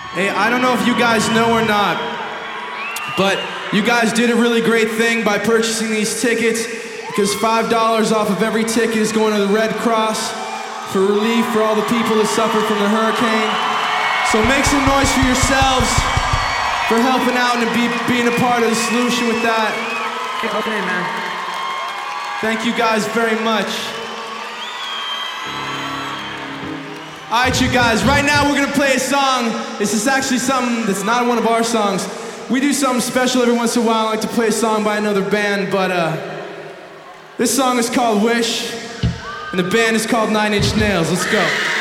Hey, I don't know if you guys know or not, but you guys did a really great thing by purchasing these tickets, because $5 off of every ticket is going to the Red Cross for relief for all the people that suffered from the hurricane. So make some noise for yourselves for helping out and being a part of the solution with that. Okay, man. Thank you guys very much. All right, you guys, right now we're gonna play a song. This is actually something that's not one of our songs. We do something special every once in a while. I like to play a song by another band, but this song is called Wish, and the band is called Nine Inch Nails. Let's go.